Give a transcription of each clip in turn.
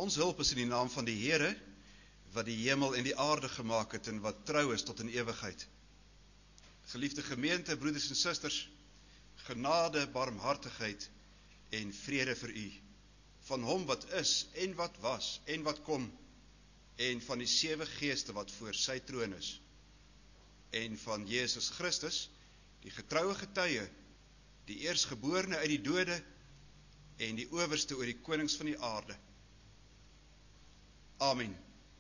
Ons hulp is in die naam van die Here, wat die hemel en die aarde gemaak het en wat trou is tot in ewigheid. Geliefde gemeente, broeders en susters, genade, barmhartigheid en vrede vir u, van hom wat is en wat was en wat kom, en van die 7 geeste wat voor sy troon is, en van Jesus Christus, die getroue getuie, die eerstgeborene uit die dode, en die owerste oor die konings van die aarde. Amen.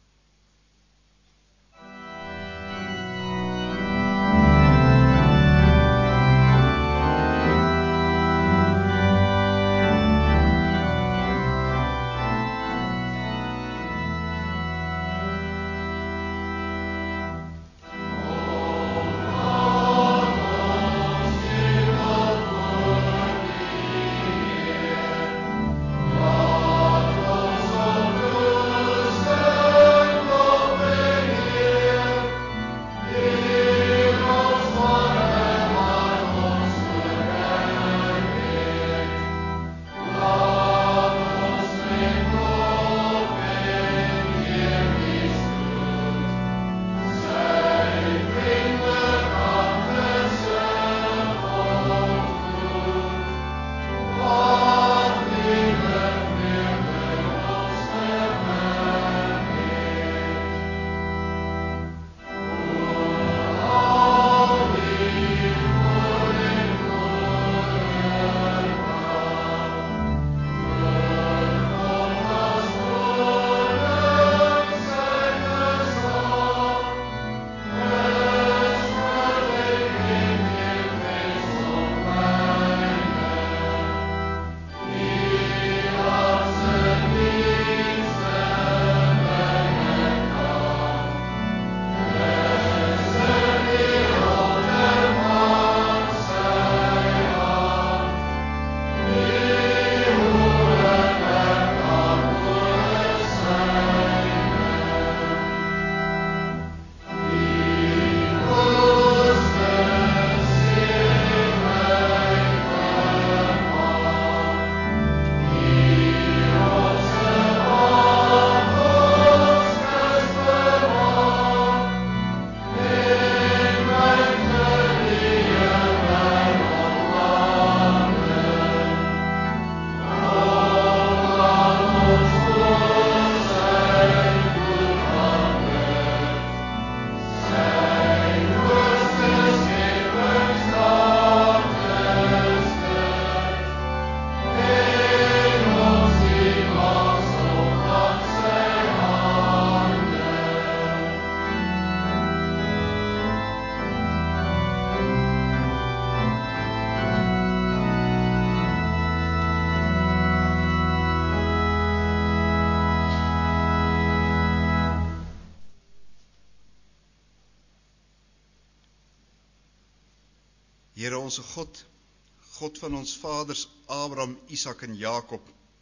Here onze God, God van ons vaders Abraham, Isak en Jakob,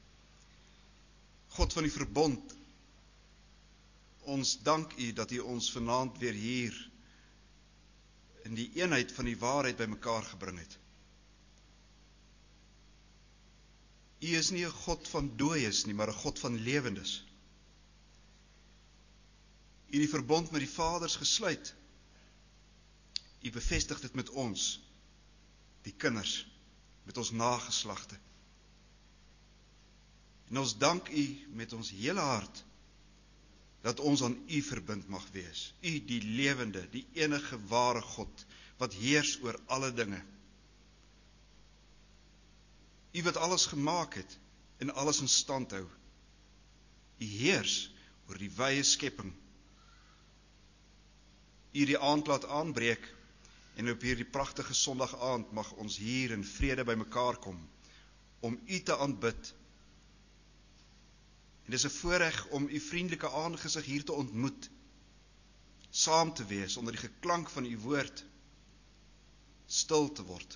God van die verbond, ons dank u dat u ons vanaand weer hier in die eenheid van die waarheid by mekaar gebring het. U is nie 'n God van dooies nie, maar 'n God van lewendes. U het die verbond met die vaders gesluit. U bevestig dit met ons, die kinders, met ons nageslagte. En ons dank u met ons hele hart, dat ons aan u verbind mag wees. U die lewende, die enige ware God, wat heers oor alle dinge. U wat alles gemaak het, en alles in stand hou. U heers oor die wye skepping. U die aand laat aanbreek, en op hierdie pragtige Sondag aand mag ons hier in vrede by mekaar kom, om u te aanbid. En dis 'n voorreg om u vriendelike aangesig hier te ontmoet, saam te wees onder die geklank van u woord, stil te word.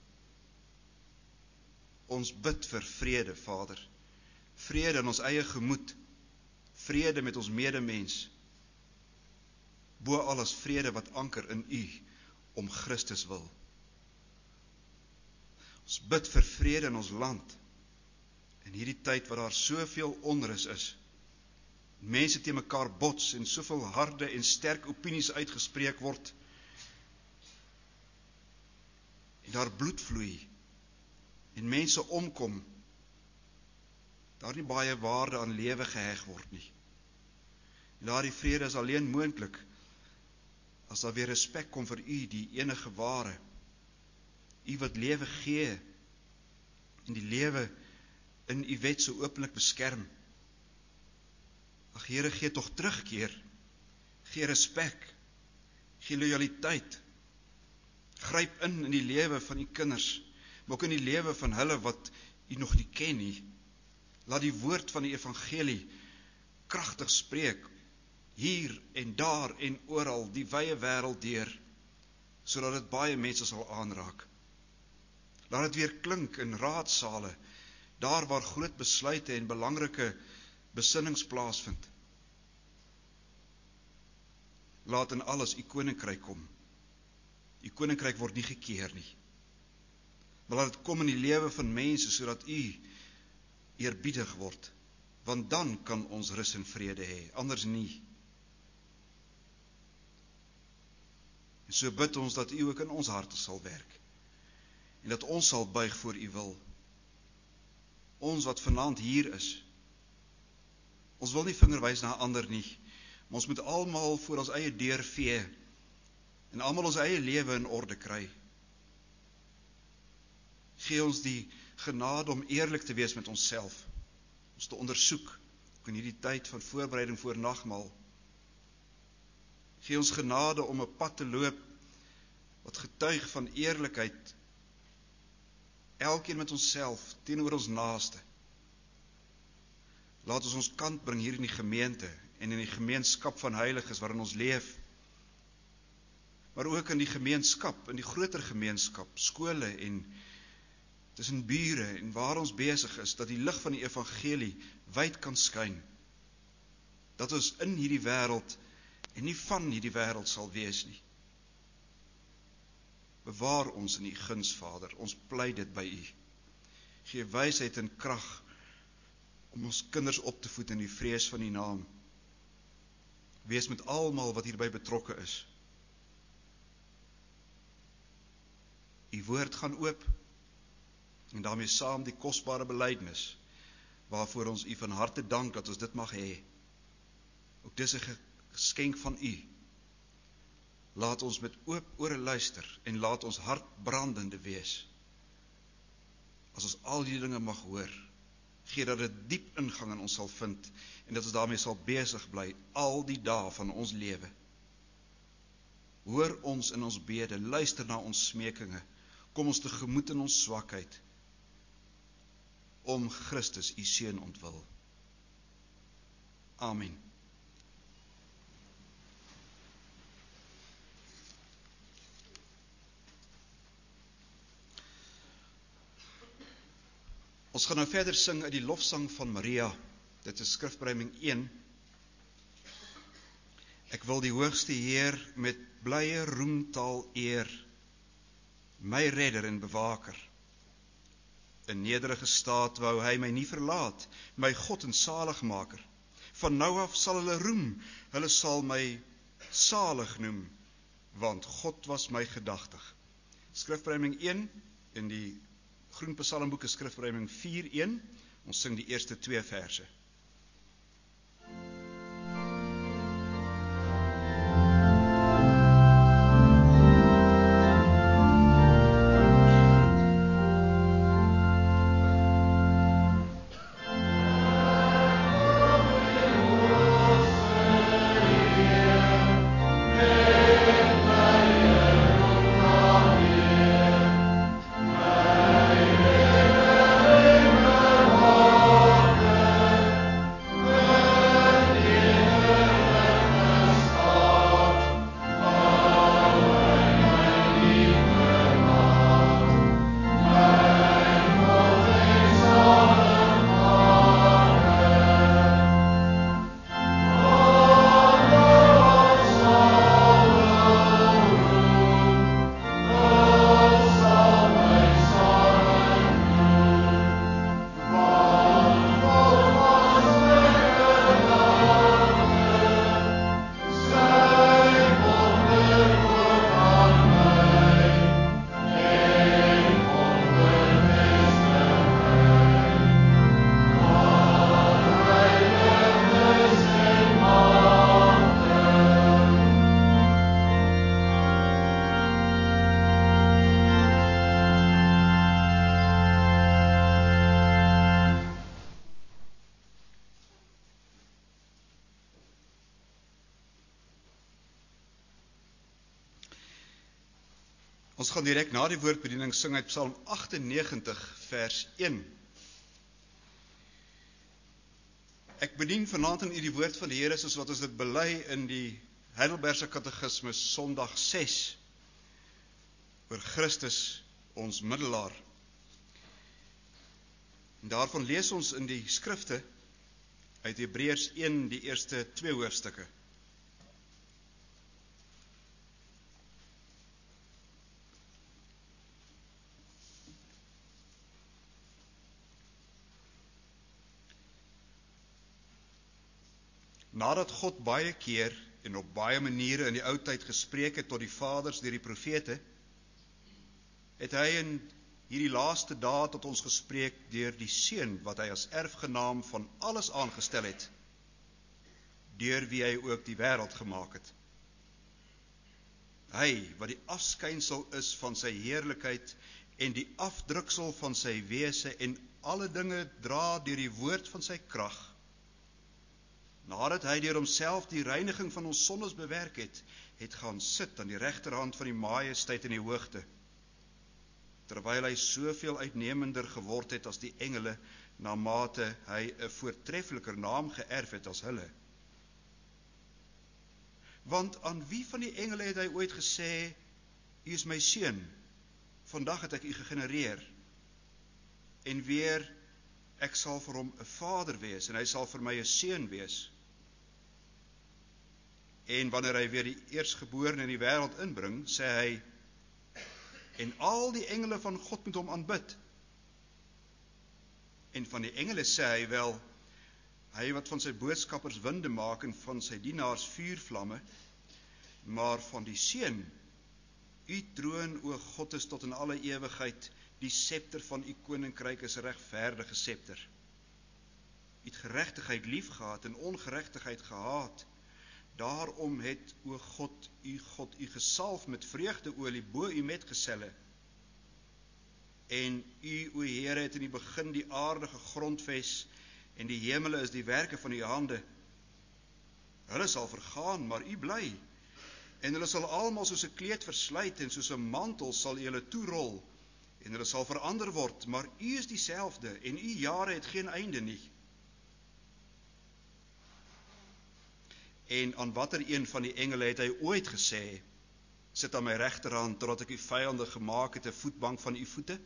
Ons bid vir vrede, Vader, vrede in ons eie gemoed, vrede met ons medemens, bo alles vrede wat anker in u, om Christus wil. Ons bid vir vrede in ons land, in hierdie tyd waar daar soveel onrus is, mense teen mekaar bots en soveel harde en sterk opinies uitgespreek word, en daar bloed vloei, en mense omkom, daar nie baie waarde aan lewe geheg word nie. En daardie vrede is alleen moontlik as daar weer respek kom vir U, die enige ware, U wat lewe gee, en die lewe in U wet so openlik beskerm. Ag Here, gee tog terugkeer, gee respek, gee lojaliteit, gryp in die lewe van U kinders, maar ook in die lewe van hulle wat U nog nie ken nie. Laat die woord van die evangelie kragtig spreek, hier en daar en oral, die wye wêreld deur, sodat dit baie mense sal aanraak. Laat dit weer klink in raadsale, daar waar groot besluite en belangrike besinnings plaasvind. Laat in alles U koninkryk kom. U koninkryk word nie gekeer nie. Maar laat dit kom in die lewe van mense, sodat U eerbiedig word. Want dan kan ons rus en vrede hê, anders nie. En so bid ons dat U ook in ons harte sal werk. En dat ons sal buig voor U wil. Ons wat vanaand hier is. Ons wil nie vinger wys na ander nie. Maar ons moet almal voor ons eie deur vee. En almal ons eie lewe in orde kry. Gee ons die genade om eerlik te wees met onsself. Ons te ondersoek. Ook in hierdie tyd van voorbereiding voor nagmaal. Gee ons genade om 'n pad te loop wat getuig van eerlikheid. Elkeen met onsself, teenoor ons naaste. Laat ons kant bring hier in die gemeente en in die gemeenskap van heiliges waarin ons leef. Maar ook in die gemeenskap, in die groter gemeenskap, skole en tussen bure en waar ons besig is, dat die lig van die evangelie wyd kan skyn. Dat ons in hierdie wêreld en nie van hierdie wêreld sal wees nie. Bewaar ons in U guns, Vader, ons pleit dit by U. Gee wysheid en krag om ons kinders op te voed in die vrees van U naam. Wees met almal wat hierby betrokke is. U woord gaan oop, en daarmee saam die kosbare belydenis, waarvoor ons U van harte dank dat ons dit mag hê. Ook dis 'n geskenk van U. Laat ons met oop ore luister, en laat ons hart brandende wees. As ons al die dinge mag hoor, gee dat dit diep ingang in ons sal vind, en dat ons daarmee sal besig bly, al die dae van ons lewe. Hoor ons in ons bede, luister na ons smekinge, kom ons tegemoet in ons swakheid, om Christus, U Seun ontwil. Amen. Ons gaan nou verder sing uit die lofsang van Maria. Dit is skrifbreiding 1. Ek wil die hoogste Heer met blye roemtaal eer, my redder en bewaker. In nederige staat wou hy my nie verlaat, my God en saligmaker. Van nou af sal hulle roem, hulle sal my salig noem, want God was my gedagtig. Skrifbreiding 1 in die Groen Psalmboek is skrifbreiding 4:1. Ons sing die eerste 2 verse. Ons gaan direk na die woordbediening sing uit Psalm 98 vers 1. Ek bedien vanaand in u die woord van die Here soos wat ons dit bely in die Heidelbergse Katekismus Sondag 6 oor Christus ons middelaar. En daarvan lees ons in die skrifte uit Hebreërs 1 die eerste 2 hoofstukke. Nadat God baie keer en op baie maniere in die ou tyd gespreek het tot die vaders deur die profete, het hy in hierdie laaste dae tot ons gespreek deur die Seun wat hy as erfgenaam van alles aangestel het, deur wie hy ook die wêreld gemaak het. Hy wat die afskynsel is van sy heerlikheid en die afdruksel van sy wese en alle dinge dra deur die woord van sy krag, nadat hy deur homself die reiniging van ons sondes bewerk het, het gaan sit aan die regterhand van die majesteit in die hoogte, terwyl hy soveel uitnemender geword het as die engele, na mate hy 'n voortreffeliker naam geërf het as hulle. Want aan wie van die engele het hy ooit gesê, u is my seun, vandag het ek u gegenereer, en weer, ek sal vir hom 'n vader wees, en hy sal vir my 'n seun wees. En wanneer hy weer die eerstgeborene in die wêreld inbring, sê hy, en al die engele van God moet hom aanbid. En van die engele sê hy wel, hy wat van sy boodskappers winde maak en van sy dienaars vuurvlamme, maar van die Seun, u troon, o God, is tot in alle ewigheid, die scepter van u koninkryk is 'n regverdige scepter. U het geregtigheid liefgehad en ongeregtigheid gehaat. Daarom het, o God u gesalf met vreugdeolie bo u metgeselle. En u, o Here, het in die begin die aarde gegrondves, en die hemele is die werke van u hande. Hulle sal vergaan, maar u bly, en hulle sal almal soos 'n kleed versluit, en soos 'n mantel sal u hulle toerol, en hulle sal verander word, maar u is dieselfde, en u jare het geen einde nie. En aan watter een van die engele het hy ooit gesê, sit aan my regterhand, totdat ek u vyande gemaak het 'n voetbank van u voete?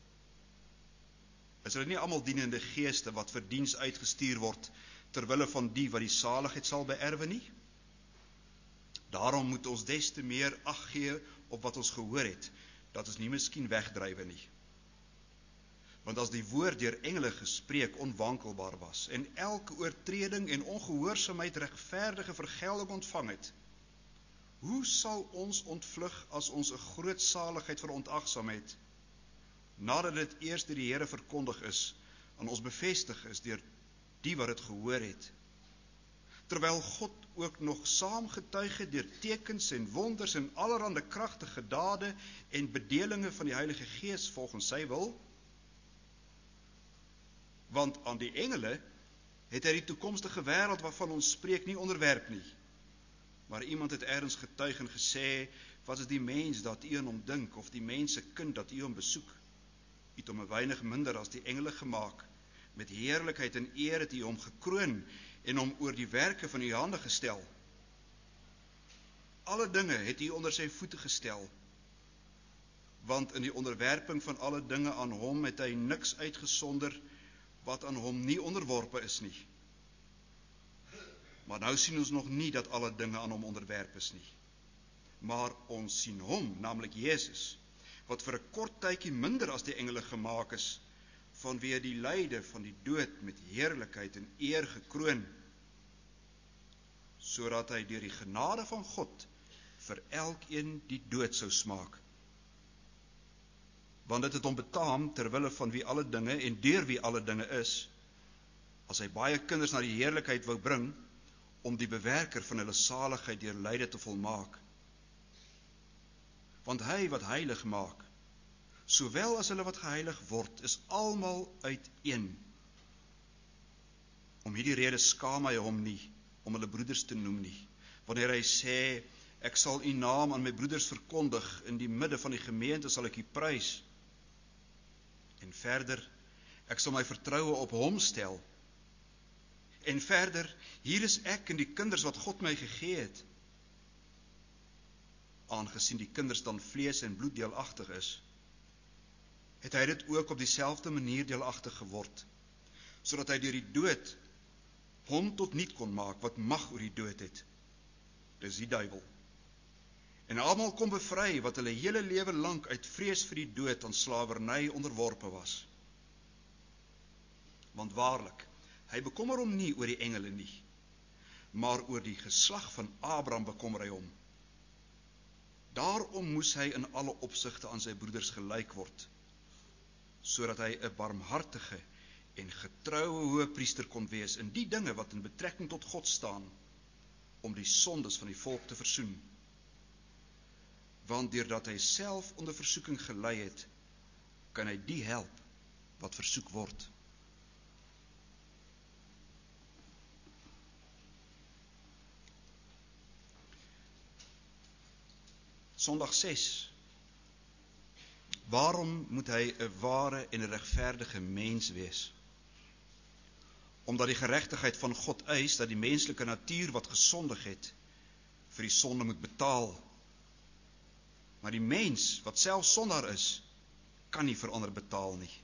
Is hulle nie almal dienende geeste wat vir diens uitgestuur word, terwille van die wat die saligheid sal beerwe nie? Daarom moet ons des te meer ag gee op wat ons gehoor het, dat ons nie miskien wegdrywe nie. Want as die woord deur engele gespreek onwankelbaar was, en elke oortreding en ongehoorsaamheid regverdige vergelding ontvang het, hoe sal ons ontvlug as ons 'n groot saligheid verontagsaam het, nadat dit eers deur die Here verkondig is, aan ons bevestig is deur die wat dit gehoor het, terwyl God ook nog saamgetuig het deur tekens en wonders en allerhande kragtige dade en bedelinge van die Heilige Gees volgens sy wil? Want aan die engele het hy die toekomstige wêreld waarvan ons spreek nie onderwerp nie. Maar iemand het ergens getuig en gesê, wat is die mens dat u aan hom dink, of die mens se kind dat u hom besoek? U het hom 'n weinig minder as die engele gemaak, met heerlikheid en eer het u hom gekroon en hom oor die werke van u hande gestel. Alle dinge het u onder sy voete gestel, want in die onderwerping van alle dinge aan hom het hy niks uitgesonder wat aan hom nie onderworpe is nie. Maar nou sien ons nog nie dat alle dinge aan hom onderwerp is nie. Maar ons sien hom, naamlik Jesus, wat vir 'n kort tydjie minder as die engele gemaak is, vanweë die lyde van die dood met heerlikheid en eer gekroon, sodat hy deur die genade van God vir elkeen die dood sou smaak. Want dit het hom betaam, terwille van wie alle dinge en deur wie alle dinge is, as hy baie kinders na die heerlikheid wou bring, om die bewerker van hulle saligheid deur lyde te volmaak. Want hy wat heilig maak, sowel as hulle wat geheilig word, is almal uiteen. Om hierdie rede skaam hy hom nie, om hulle broeders te noem nie, wanneer hy sê, Ek sal u naam aan my broeders verkondig, in die midde van die gemeente sal ek u prys. En verder, ek sal my vertroue op hom stel. En verder, hier is ek en die kinders wat God my gegee het. Aangesien die kinders dan vlees en bloed deelagtig is, het hy dit ook op dieselfde manier deelagtig geword, sodat hy deur die dood hom tot niet kon maak wat mag oor die dood het. Dis die duiwel. En almal kon bevry wat hulle hele lewe lank uit vrees vir die dood aan slawerny onderworpe was. Want waarlik, hy bekommer hom nie oor die engele nie, maar oor die geslag van Abraham bekommer hy hom. Daarom moes hy in alle opsigte aan sy broeders gelyk word, sodat hy 'n barmhartige en getroue hoëpriester kon wees in die dinge wat in betrekking tot God staan, om die sondes van die volk te versoen. Want deurdat hy self onder versoeking gelei het, kan hy die help wat versoek word. Sondag 6. Waarom moet hy 'n ware en 'n regverdige mens wees? Omdat die geregtigheid van God eis dat die menslike natuur wat gesondig het, vir die sonde moet betaal. Maar die mens wat self sondaar is, kan nie vir ander betaal nie.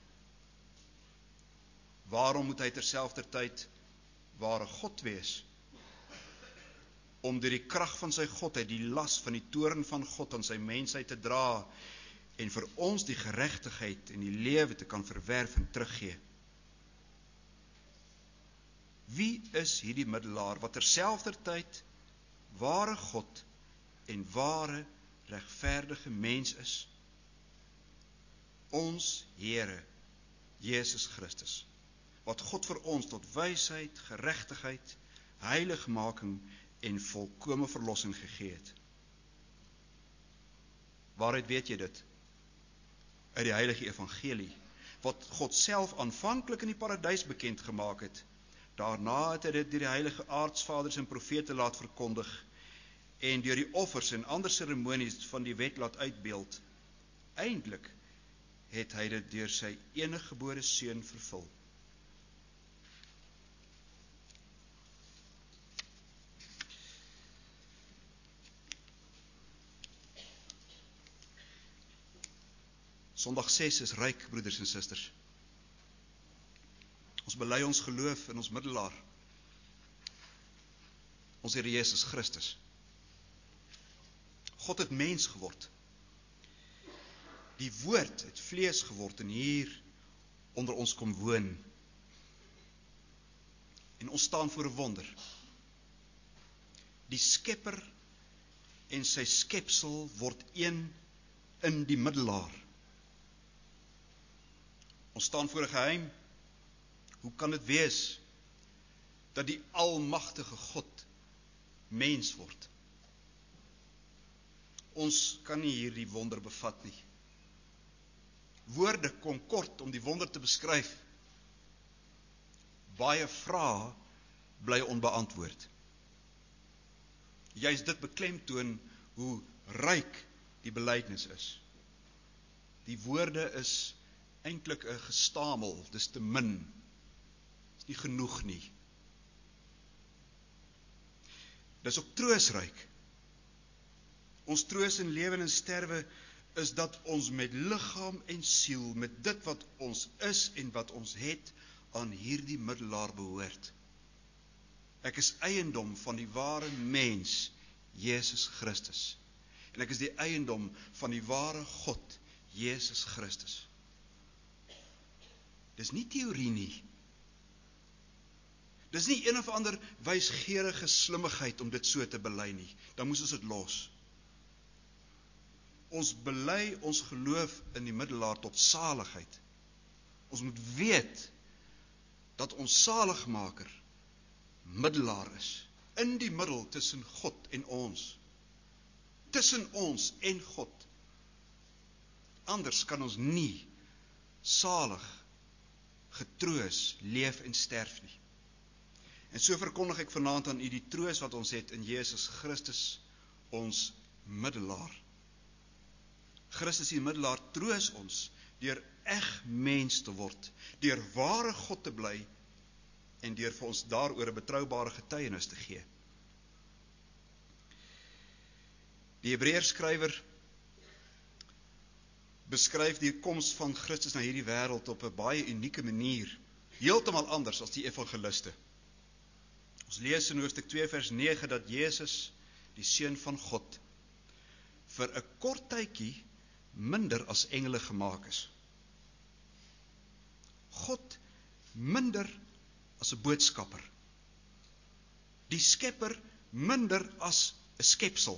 Waarom moet hy terselfdertyd ware God wees? Om deur die krag van sy godheid die las van die toorn van God aan sy mensheid te dra en vir ons die geregtigheid en die lewe te kan verwerf en teruggee. Wie is hierdie middelaar wat terselfdertyd ware God en ware regverdige mens is? Ons Here, Jesus Christus, wat God vir ons tot wysheid, geregtigheid, heiligmaking en volkome verlossing gegee het. Waaruit weet jy dit? Uit die heilige evangelie, wat God self aanvanklik in die paradys bekend gemaak het. Daarna het hy dit deur die heilige aartsvaders en profete laat verkondig en deur die offers en ander seremonies van die wet laat uitbeeld. Eindelik het hy dit deur sy eniggebore seun vervul. Sondag 6 is ryk, broeders en susters. Ons bely ons geloof in ons middelaar, ons Here Jesus Christus. God het mens geword. Die woord het vlees geword en hier onder ons kom woon. En ons staan voor 'n wonder. Die Skepper en sy skepsel word een in die middelaar. Ons staan voor 'n geheim. Hoe kan dit wees dat die almagtige God mens word? Ons kan nie hierdie wonder bevat nie. Woorde kom kort om die wonder te beskryf. Baie vrae bly onbeantwoord. Juist dit beklemtoon hoe ryk die belydenis is. Die woorde is eintlik 'n gestamel, dis te min. Dis nie genoeg nie. Dis ook troosryk. Ons troos in lewe en sterwe is dat ons met liggaam en siel, met dit wat ons is en wat ons het, aan hierdie middelaar behoort. Ek is eiendom van die ware mens, Jesus Christus. En ek is die eiendom van die ware God, Jesus Christus. Dis nie teorie nie. Dis nie een of ander wysgeerige slimmigheid om dit so te bely nie. Dan moes ons dit los. Ons bely ons geloof in die middelaar tot saligheid. Ons moet weet dat ons saligmaker middelaar is. In die middel tussen God en ons. Tussen ons en God. Anders kan ons nie salig, getroos, leef en sterf nie. En so verkondig ek vanaand aan u die troos wat ons het in Jesus Christus, ons middelaar. Christus die middelaar troos ons deur eg mens te word, deur ware God te bly en deur vir ons daaroor 'n betroubare getuienis te gee. Die Hebreërskrywer beskryf die koms van Christus na hierdie wêreld op 'n baie unieke manier, heeltemal anders as die evangeliste. Ons lees in hoofstuk 2 vers 9 dat Jesus, die Seun van God, vir 'n kort tydjie minder as engele gemaak is. God minder as 'n boodskapper. Die Skepper minder as 'n skepsel.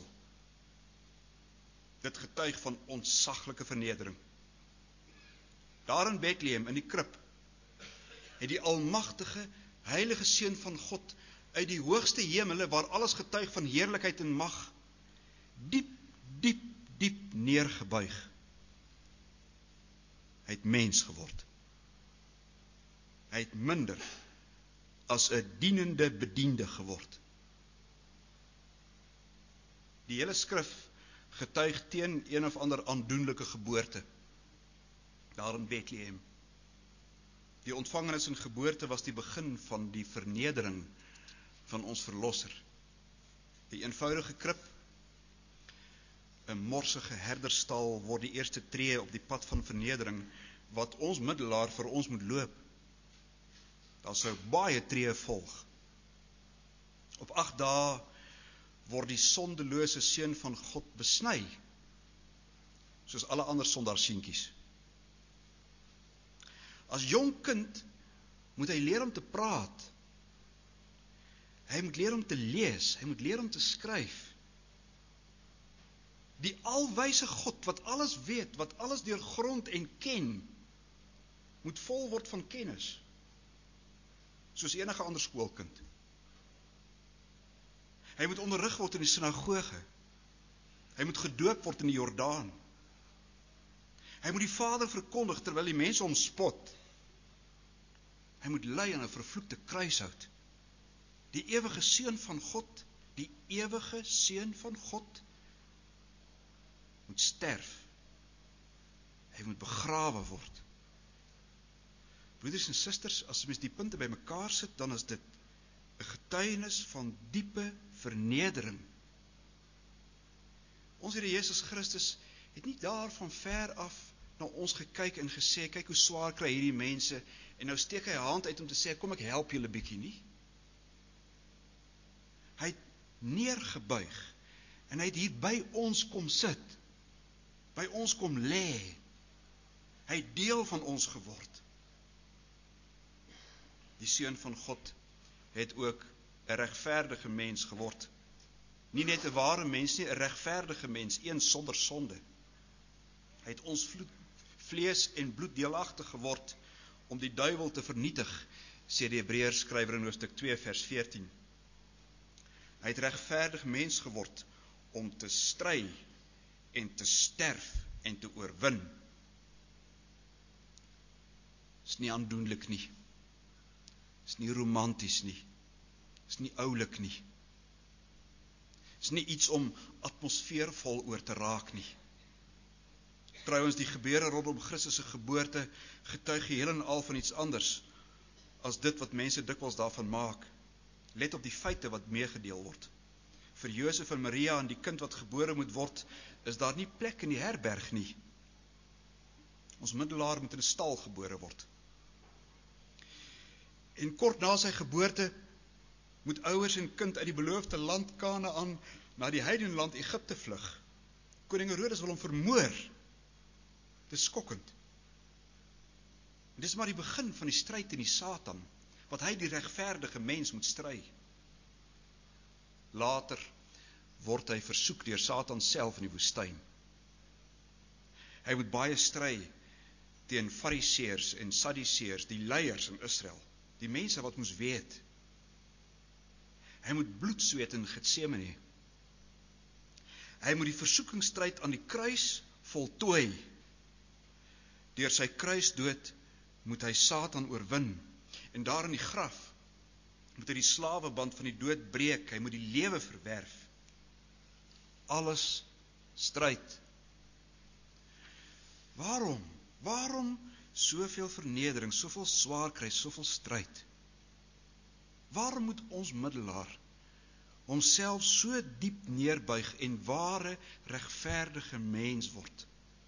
Dit getuig van ontsaglike vernedering. Daar in Bethlehem, in die krib, het die almagtige, heilige Seun van God uit die hoogste hemele, waar alles getuig van heerlikheid en mag, diep, diep, diep neergebuig. Hy het mens geword. Hy het minder as 'n dienende bediende geword. Die hele skrif getuig teen een of ander aandoenlike geboorte daar in Bethlehem. Die ontvangenis en geboorte was die begin van die vernedering van ons verlosser. Die eenvoudige krib, 'n morsige herderstal, word die eerste tree op die pad van vernedering wat ons middelaar vir ons moet loop. Daar sou baie tree volg. Op 8 dae word die sondelose Seun van God besny, soos alle ander sondaarseentjies. As jong kind moet hy leer om te praat. Hy moet leer om te lees, hy moet leer om te skryf. Die alwyse God wat alles weet, wat alles deurgrond en ken, moet vol word van kennis, soos enige ander skoolkind. Hy moet onderrig word in die sinagoge. Hy moet gedoop word in die Jordaan. Hy moet die Vader verkondig terwyl die mense hom spot. Hy moet ly aan 'n vervloekte kruishout. Die ewige Seun van God, die ewige Seun van God, moet sterf. Hy moet begrawe word. Broeders en susters, as mens die punte by mekaar sit, dan is dit 'n getuienis van diepe vernedering. Ons Here Jesus Christus het nie daar van ver af na ons gekyk en gesê, kyk hoe swaar kry hierdie mense, en nou steek hy 'n hand uit om te sê, kom ek help julle bietjie nie. Hy het neergebuig, en hy het hier by ons kom sit, by ons kom lê. Hy het deel van ons geword. Die Seun van God het ook 'n regverdige mens geword. Nie net 'n ware mens nie, 'n regverdige mens, een sonder sonde. Hy het ons vlees en bloed deelagtig geword om die duiwel te vernietig, sê die Hebreërskrywer in hoofstuk 2 vers 14. Hy het regverdig mens geword om te stry en te sterf en te oorwin. Is nie aandoenlik nie. Is nie romanties nie. Is nie oulik nie. Is nie iets om atmosfeervol oor te raak nie. Trouwens, die gebeure rondom Christus se geboorte getuig geheel en al van iets anders as dit wat mense dikwels daarvan maak. Let op die feite wat meegedeel word. Vir Josef en Maria en die kind wat gebore moet word, is daar nie plek in die herberg nie. Ons middelaar moet in 'n stal gebore word. En kort na sy geboorte moet ouers en kind uit die beloofde land Kanaan na die heidenland Egipte vlug. Koning Herodes wil hom vermoor. Dit is skokkend. Dit is maar die begin van die stryd teen die Satan, wat hy die regverdige mens moet stry. Later word hy versoek deur Satan self in die woestyn. Hy moet baie stry teen Fariseërs en Sadduseërs, die leiers in Israel, die mense wat moes weet. Hy moet bloed sweet in Getsemane. Hy moet die versoekingsstryd aan die kruis voltooi. Deur sy kruisdood moet hy Satan oorwin. En daar in die graf moet hy die slaweband van die dood breek. Hy moet die lewe verwerf. Alles stryd. Waarom soveel vernedering, soveel swaar kry, soveel stryd? Waarom moet ons middelaar homself so diep neerbuig en ware, regverdige mens word?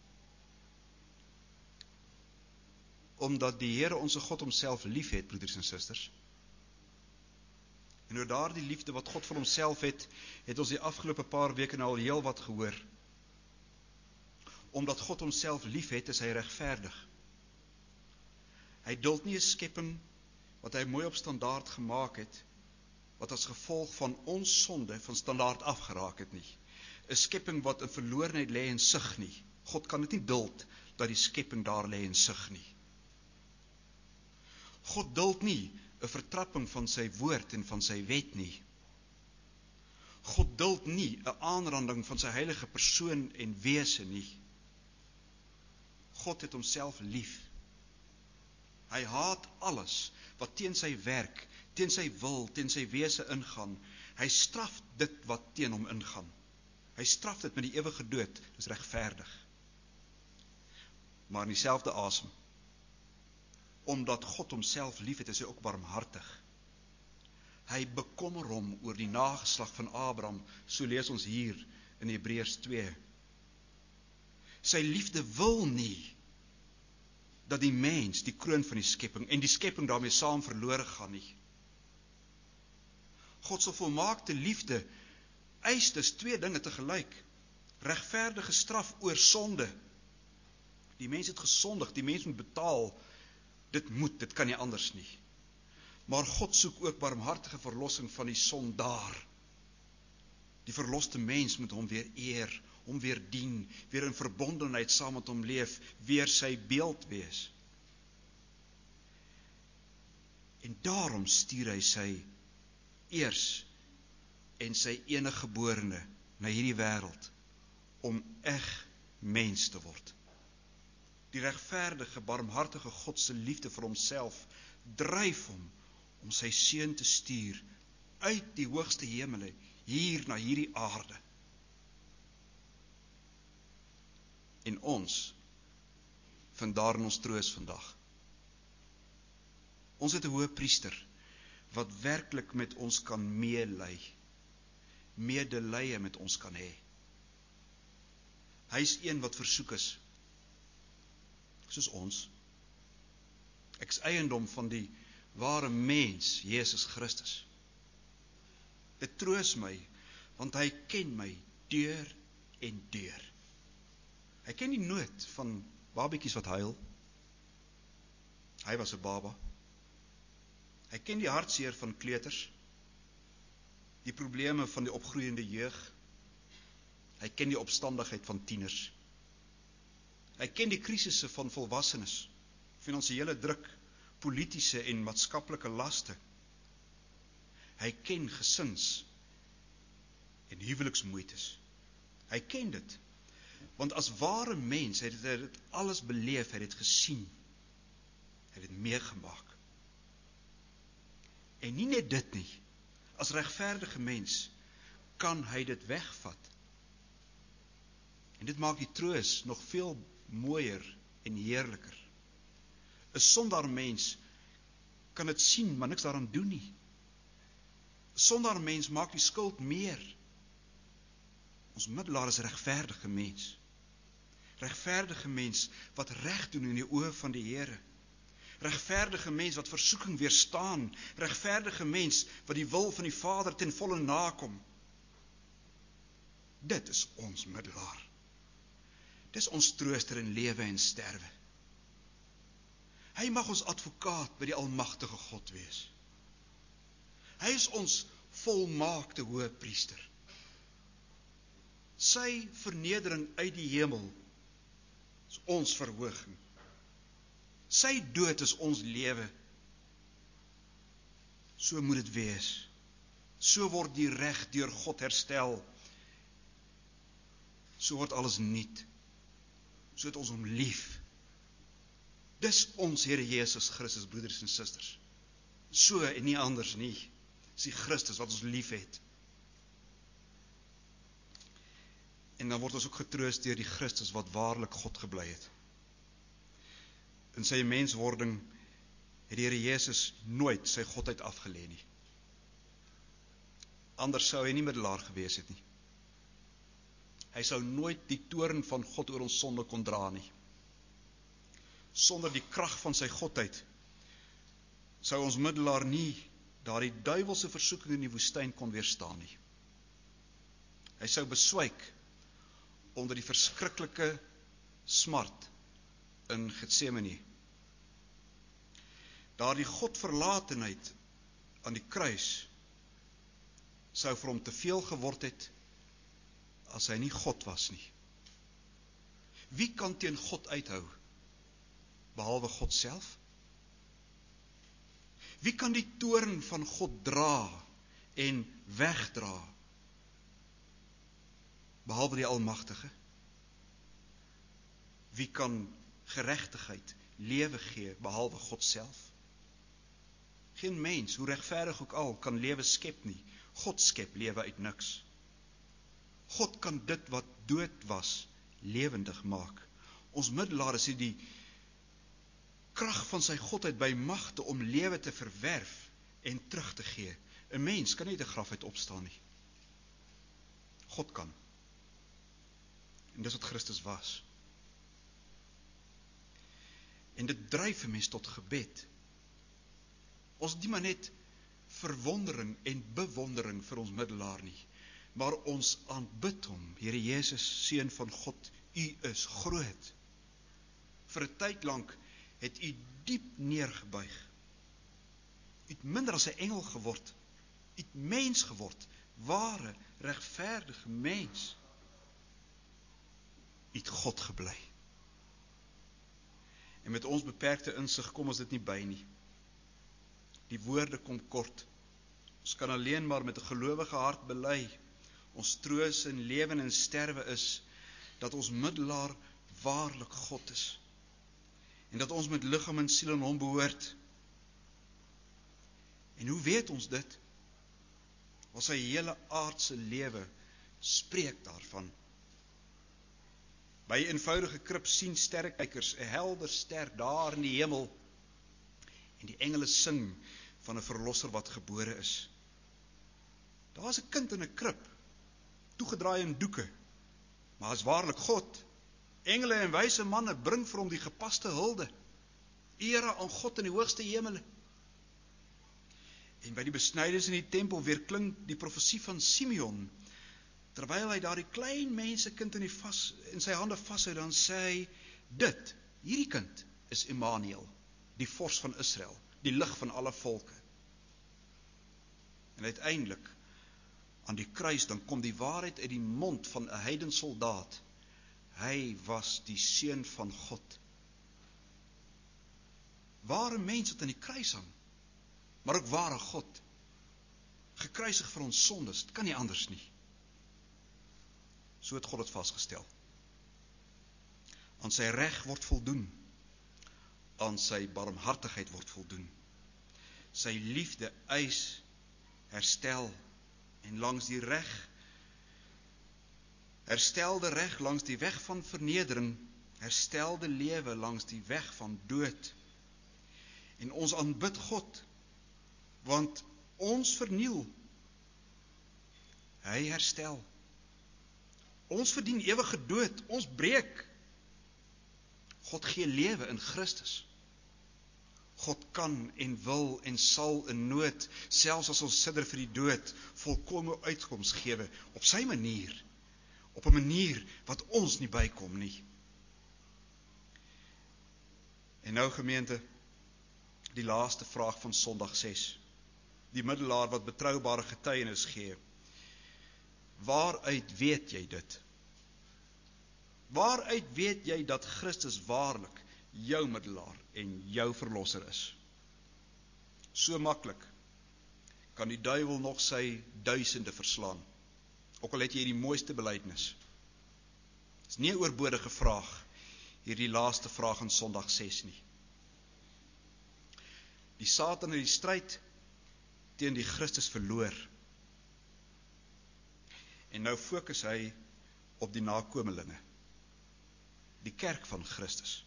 Omdat die Here onse God homself lief het, broeders en susters. En oor daardie liefde wat God vir homself het ons die afgelope paar weke nou al heel wat gehoor. Omdat God homself lief het, is hy regverdig. Hy duld nie 'n skepping wat hy mooi op standaard gemaak het, wat as gevolg van ons sonde van standaard afgeraak het nie. 'n Skepping wat in verlorenheid lê en sug nie. God kan dit nie duld dat die skepping daar lê en sug nie. God duld nie 'n vertrapping van sy woord en van sy wet nie. God duld nie 'n aanranding van sy heilige persoon en wese nie. God het homself lief. Hy haat alles wat teen sy werk, teen sy wil, teen sy wese ingaan. Hy straf dit wat teen hom ingaan. Hy straf dit met die ewige dood. Dis regverdig. Maar in dieselfde asem, omdat God homself lief het, is hy ook barmhartig. Hy bekommer hom oor die nageslag van Abraham, so lees ons hier in Hebreërs 2. Sy liefde wil nie dat die mens, die kroon van die skepping, en die skepping daarmee saam verlore gaan nie. God se volmaakte liefde eis dus twee dinge tegelyk. Regverdige straf oor sonde. Die mens het gesondig, die mens moet betaal. Dit kan nie anders nie. Maar God soek ook barmhartige verlossing van die sondaar. Die verloste mens moet hom weer eer, hom weer dien, weer in verbondenheid saam met hom leef, weer sy beeld wees. En daarom stuur hy sy eers en sy eniggeborene na hierdie wêreld om eg mens te word. Die regverdige, barmhartige God se liefde vir homself dryf hom om sy seun te stuur uit die hoogste hemele hier na hierdie aarde. En ons vind daar in ons troos vandag. Ons het 'n hoëpriester wat werklik met ons kan meelei, medelee met ons kan hê. Hy is een wat versoek is, soos ons. Ek is eiendom van die ware mens, Jesus Christus. Dit troos my, want hy ken my deur en deur. Hy ken die nood van babietjies wat huil. Hy was 'n baba. Hy ken die hartseer van kleuters, die probleme van die opgroeiende jeug. Hy ken die opstandigheid van tieners. Hy ken die krisisse van volwassenes, finansiële druk, politiese en maatskaplike laste. Hy ken gesins en huweliksmoeites. Hy ken dit, want as ware mens het hy dit alles beleef, hy het dit gesien, hy het dit meegemaak. En nie net dit nie, as regverdige mens kan hy dit wegvat. En dit maak die troos nog veel mooier en heerliker. 'n Sondaar mens kan dit sien, maar niks daaraan doen nie. 'n Sondaar mens maak die skuld meer. Ons middelaar is 'n regverdige mens. Regverdige mens wat reg doen in die oë van die Here. Regverdige mens wat versoeking weerstaan. Regverdige mens wat die wil van die Vader ten volle nakom. Dit is ons middelaar. Dis ons trooster in lewe en sterwe. Hy mag ons advokaat by die almagtige God wees. Hy is ons volmaakte hoëpriester. Sy vernedering uit die hemel is ons verhooging. Sy dood is ons lewe. So moet dit wees. So word die reg deur God herstel. So word alles nuut. So het ons hom lief. Dis ons Here Jesus Christus, broeders en susters. So en nie anders nie. Dis die Christus wat ons lief het. En dan word ons ook getroos deur die Christus wat waarlik God gebly het. In sy menswording het die Here Jesus nooit sy godheid afgelê nie. Anders sou hy nie middelaar gewees het nie. Hy sou nooit die toorn van God oor ons sonde kon dra nie. Sonder die krag van sy godheid sou ons middelaar nie daardie duiwelse versoeking in die woestyn kon weerstaan nie. Hy sou beswyk onder die verskriklike smart in Getsemane. Daardie Godverlatenheid aan die kruis sou vir hom te veel geword het as hy nie God was nie. Wie kan teen God uithou, behalwe God self? Wie kan die toorn van God dra en wegdra, behalwe die Almagtige? Wie kan geregtigheid, lewe gee, behalwe God self? Geen mens, hoe regverdig ook al, kan lewe skep nie. God skep lewe uit niks. God kan dit wat dood was, lewendig maak. Ons middelaar is die krag van sy godheid by magte om lewe te verwerf en terug te gee. 'n Mens kan nie uit 'n graf uit opstaan nie. God kan. En dis wat Christus was. En dit dryf 'n mens tot gebed. Ons het nie maar net verwondering en bewondering vir ons middelaar nie, maar ons aanbid hom. Here Jesus, Seun van God, U is groot. Vir 'n tyd lank het U diep neergebuig. U het minder as 'n engel geword. U het mens geword, ware, regverdige mens. U het God gebly. En met ons beperkte insig kom ons dit nie by nie. Die woorde kom kort. Ons kan alleen maar met 'n gelowige hart bely. Ons troos in lewe en sterwe is dat ons middelaar waarlik God is. En dat ons met liggaam en siel aan hom behoort. En hoe weet ons dit? Want sy hele aardse lewe spreek daarvan. By 'n eenvoudige krib sien sterrekykers 'n helder ster daar in die hemel. En die engele sing van 'n verlosser wat gebore is. Daar is 'n kind in 'n krib, toegedraai in doeke, maar is waarlik God. Engele en wyse manne bring vir hom die gepaste hulde. Ere aan God in die hoogste hemele. En by die besnydenis in die tempel weer klink die profesie van Simeon. Terwyl hy daardie klein mensekind in sy hande vashou, dan sê hy, hierdie kind is Immanuel, die vors van Israel, die lig van alle volke. En uiteindelik, aan die kruis, dan kom die waarheid uit die mond van 'n heidensoldaat. Hy was die Seun van God. Ware mens wat aan die kruis hang, maar ook ware God. Gekruisig vir ons sondes, dit kan nie anders nie. So het God dit vasgestel. Aan sy reg word voldoen. Aan sy barmhartigheid word voldoen. Sy liefde eis herstel. En langs die herstelde reg langs die weg van vernedering, herstelde lewe langs die weg van dood. En ons aanbid God, want ons verniel, hy herstel. Ons verdien ewige dood, ons breek. God gee lewe in Christus. God kan en wil en sal in nood, selfs as ons sidder vir die dood, volkome uitkoms gee op sy manier, op 'n manier wat ons nie bykom nie. En nou gemeente, die laaste vraag van Sondag 6. Die middelaar wat betroubare getuienis gee. Waaruit weet jy dit? Waaruit weet jy dat Christus waarlik jou middelaar en jou verlosser is? So maklik kan die duiwel nog sy duisende verslaan, ook al het jy die mooiste belydenis. Dit is nie 'n oorbodige vraag, hierdie laaste vraag in Sondag 6 nie. Die Satan het die stryd teen die Christus verloor. En nou fokus hy op die nakomelinge, die kerk van Christus.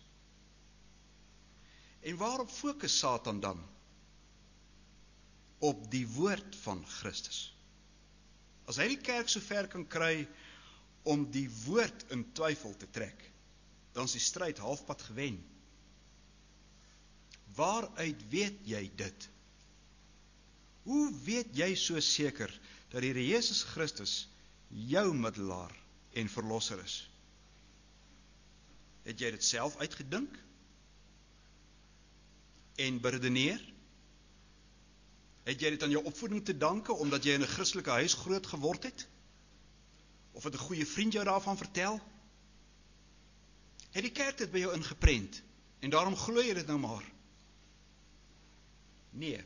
En waarop fokus Satan dan? Op die woord van Christus. As hy die kerk so ver kan kry om die woord in twyfel te trek, dan is die stryd halfpad gewen. Waaruit weet jy dit? Hoe weet jy so seker dat die Here Jesus Christus jou middelaar en verlosser is? Het jy dit self uitgedink en beredeneer? Het jy dit aan jou opvoeding te danke, omdat jy in 'n Christelike huis groot geword het? Of het 'n goeie vriend jou daarvan vertel? Het die kerk dit by jou ingeprent, en daarom glo jy dit nou maar? Nee,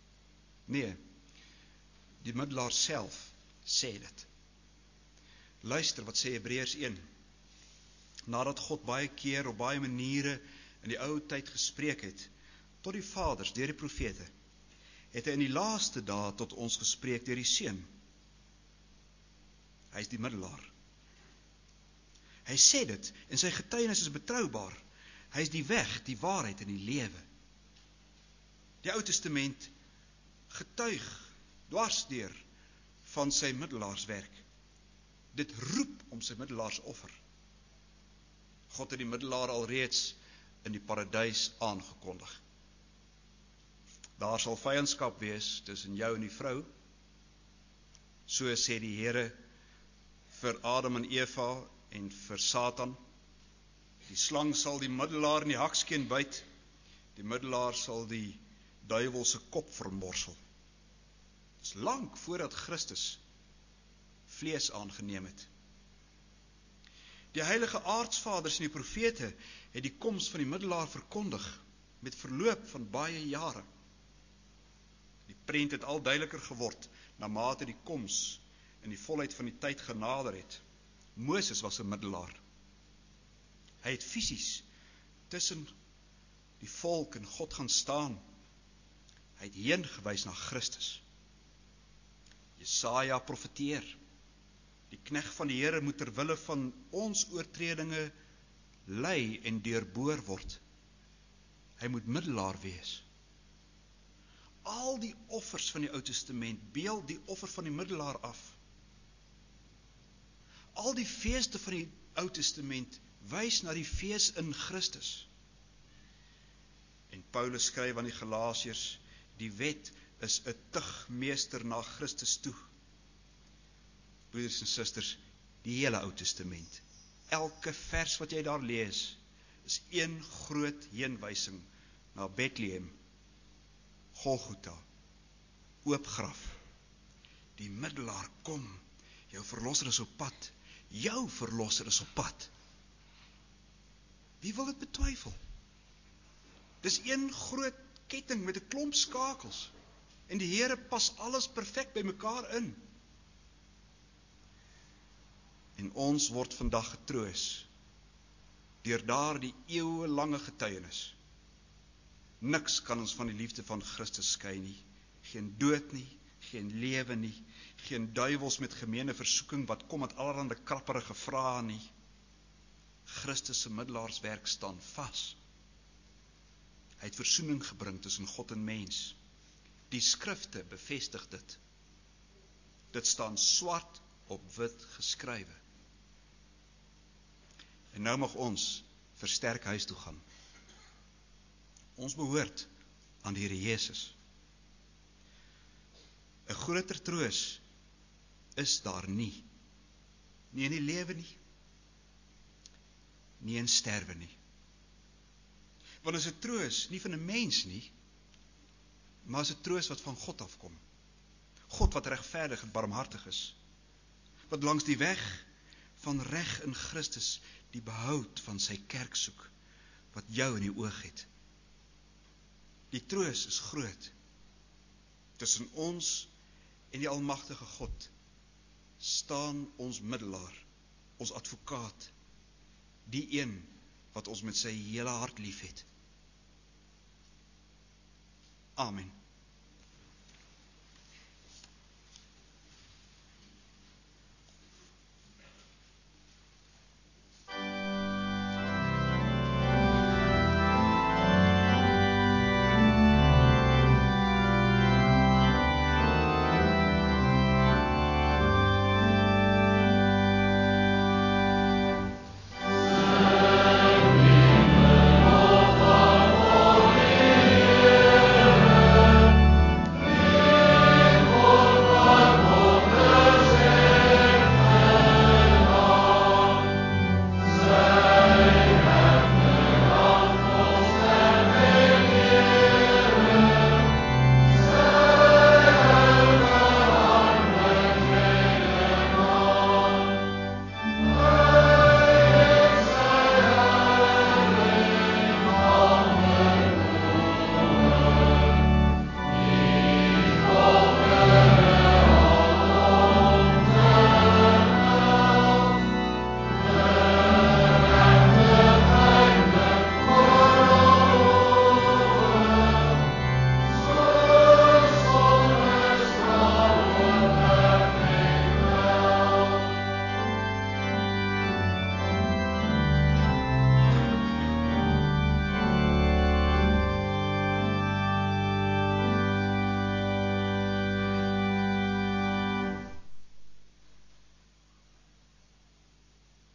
die middelaar self sê dit. Luister wat sê Hebreërs 1. Nadat God baie keer op baie maniere in die ou tyd gespreek het, tot die vaders, deur die profete, het hy in die laaste dae tot ons gespreek deur die Seun. Hy is die middelaar. Hy sê dit, en sy getuienis is betroubaar. Hy is die weg, die waarheid en die lewe. Die Ou Testament getuig dwarsdeur van sy middelaarswerk. Dit roep om sy middelaarsoffer. God het die middelaar alreeds in die paradys aangekondig. Daar sal vyandskap wees tussen jou en die vrou. So sê die Here vir Adam en Eva en vir Satan. Die slang sal die middelaar in die hakskeen byt. Die middelaar sal die duiwel se kop vermorsel. Dit is lank voordat Christus vlees aangeneem het. Die heilige aartsvaders en die profete het die koms van die middelaar verkondig met verloop van baie jare. Die prent het al duideliker geword na mate die koms in die volheid van die tyd genader het. Moses was 'n middelaar. Hy het fisies tussen die volk en God gaan staan. Hy het heen gewys na Christus. Jesaja profeteer. Die knegt van die Here moet ter wille van ons oortredinge ly en deurboor word. Hy moet middelaar wees. Al die offers van die Ou Testament beeld die offer van die middelaar af. Al die feeste van die Ou Testament wys na die fees in Christus. En Paulus skryf aan die Galasiërs, die wet is 'n tugmeester na Christus toe. Broeders en susters, die hele Ou Testament, elke vers wat jy daar lees, is een groot heenwysing na Bethlehem, Golgotha, oop graf. Die middelaar kom, jou verlosser is op pad, jou verlosser is op pad. Wie wil dit betwyfel? Dis een groot ketting met 'n klomp skakels, en die Here pas alles perfek by mekaar in. En ons word vandag getroos deur daardie eeuwelange getuienis. Niks kan ons van die liefde van Christus skei nie. Geen dood nie, geen lewe nie, geen duiwels met gemeene versoeking wat kom met allerhande krapperige vrae nie. Christus se middelaarswerk staan vas. Hy het versoening gebring tussen God en mens. Die skrifte bevestig dit. Dit staan swart op wit geskrywe. En nou mag ons versterk huis toe gaan. Ons behoort aan die Here Jesus. 'n groter troos is daar nie. Nie in die lewe nie. Nie in sterwe nie. Want is 'n troos nie van 'n mens nie, maar is 'n troos wat van God afkom. God wat regverdig en barmhartig is. Wat langs die weg van reg in Christus die behoud van sy kerk soek, wat jou in die oog het. Die troos is groot. Tussen ons en die almagtige God staan ons middelaar, ons advokaat, die een wat ons met sy hele hart lief het. Amen.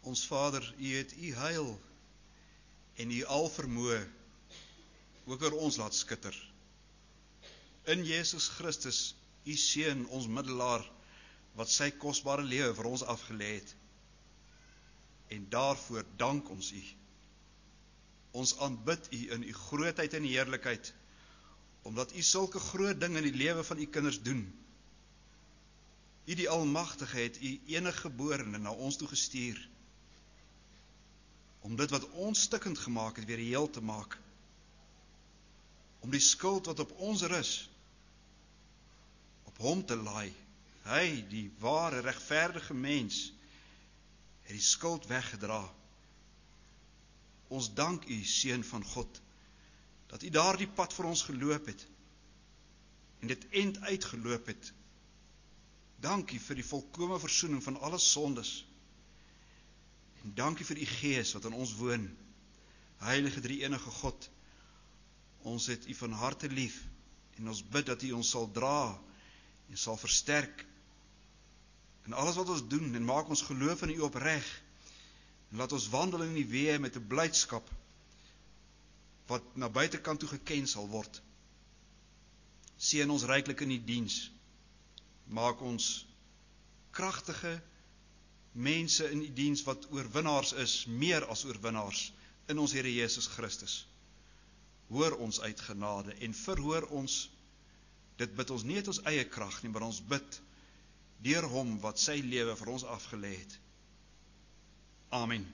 Ons Vader, U het U heil en U alvermoë ook oor ons laat skitter. In Jesus Christus, U Seun, ons middelaar, wat sy kosbare lewe vir ons afgelê het. En daarvoor dank ons U. Ons aanbid U in U grootheid en heerlikheid, omdat U sulke groot dinge in die lewe van U kinders doen. U die Almagtige het U enige geborene na ons toe gestuur, om dit wat ons stikkend gemaak het, weer heel te maak. Om die skuld wat op ons rus, op Hom te laai. Hy, die ware, regverdige mens, het die skuld weggedra. Ons dank U, Seun van God, dat U daardie pad vir ons geloop het, en dit end uitgeloop het. Dank U vir die volkome versoening van alle sondes, en dank U vir U Gees wat in ons woon. Heilige Drie-enige God, ons het U van harte lief, en ons bid dat U ons sal dra, en sal versterk, in alles wat ons doen, en maak ons geloof in U opreg, en laat ons wandel in die weë met 'n blydskap, wat na buitekant toe geken sal word. Seën ons ryklik in die diens, maak ons kragtige mense in die diens wat oorwinnaars is, meer as oorwinnaars, in ons Here Jesus Christus. Hoor ons uit genade, en verhoor ons, dit bid ons nie uit ons eie krag nie, maar ons bid deur Hom wat sy lewe vir ons afgelê het. Amen.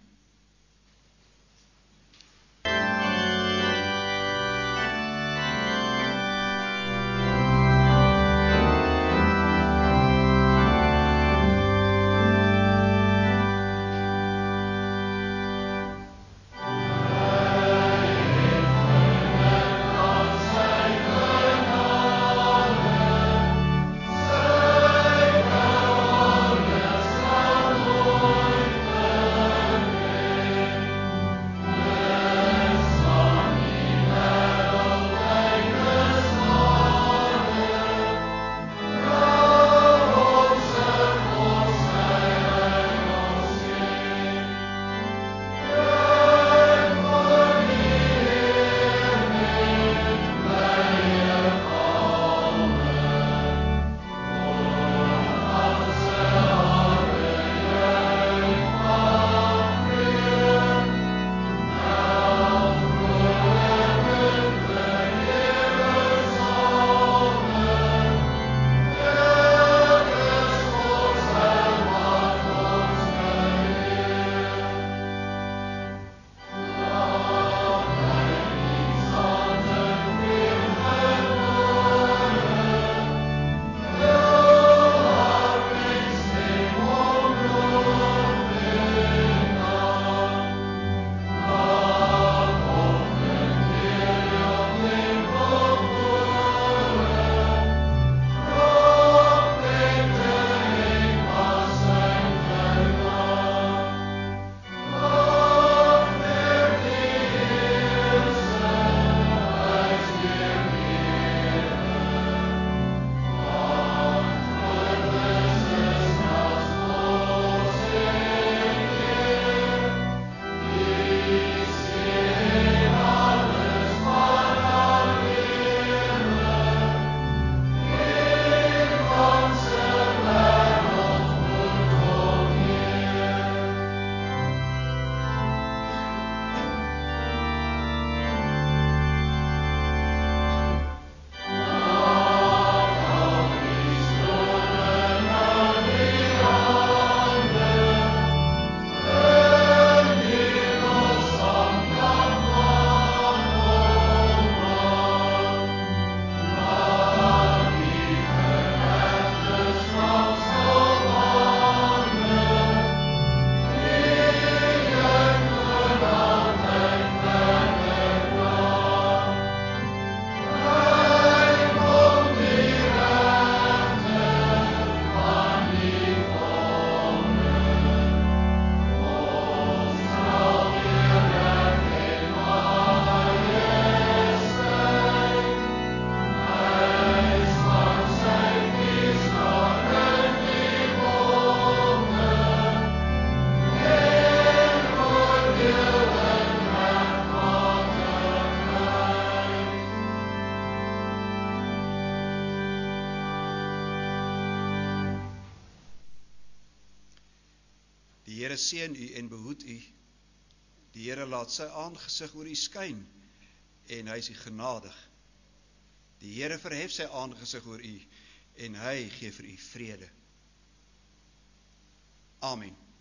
Die Here seën u en behoed u. Die Here laat sy aangesig oor u skyn en hy is u genadig. Die Here verhef sy aangesig oor u en hy gee vir u vrede. Amen.